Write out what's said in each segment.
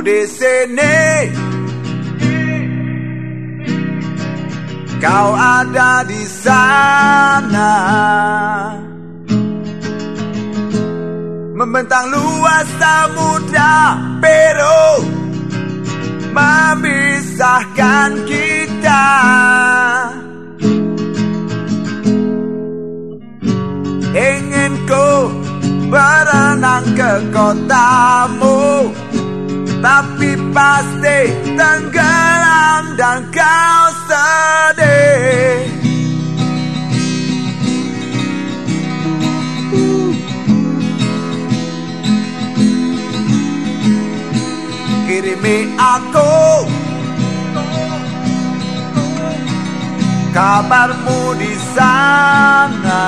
di sini, kau ada di sana. Membentang luas samudra biru memisahkan kita. Ingin ku berenang ke kotamu, tapi pasti tenggelam dan kau sedih. Kirimi aku kabarmu di sana,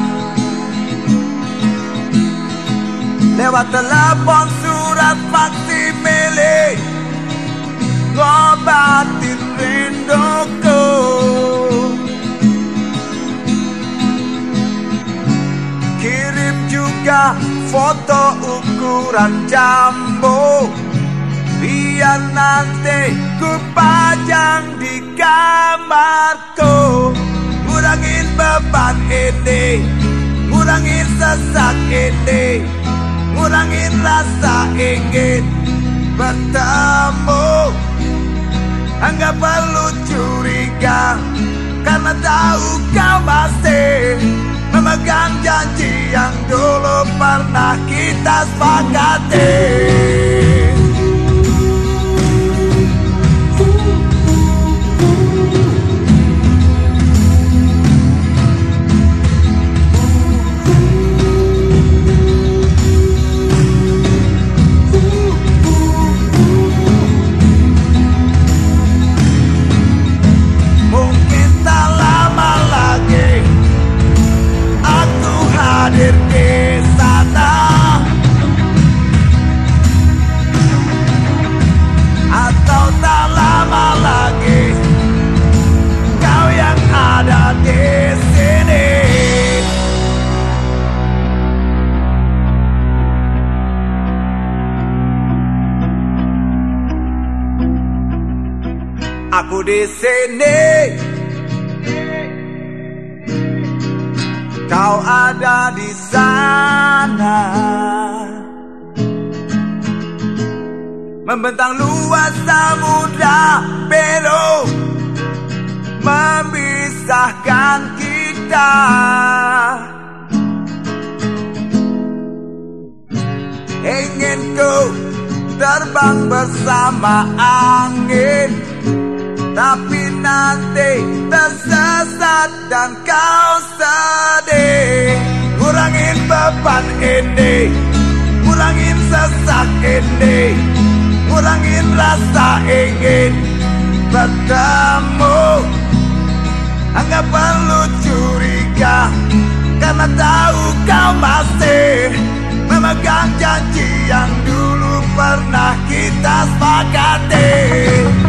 lewat telepon, surat, faksimile, ngobatin rinduku. Kirim juga foto ukuran jambu, biar nanti ku pajang di kamarku. Ngurangin beban ini, ngurangin sesak ini, ngurangin rasa ingin bertemu. Enggak perlu curiga, karena tahu kau masih memegang janji yang dulu pernah kita sepakati. Hadir di sana, atau tak lama lagi kau yang ada di sini. Aku di sini, kau ada di sana. Membentang luas samudra biru memisahkan kita. Ingin ku terbang bersama angin, tapi nanti tersesat dan kau sedih. Ngurangin beban ini, ngurangin sesak ini, ngurangin rasa ingin bertemu. Enggak perlu curiga, karena tahu kau masih memegang janji yang dulu pernah kita sepakati.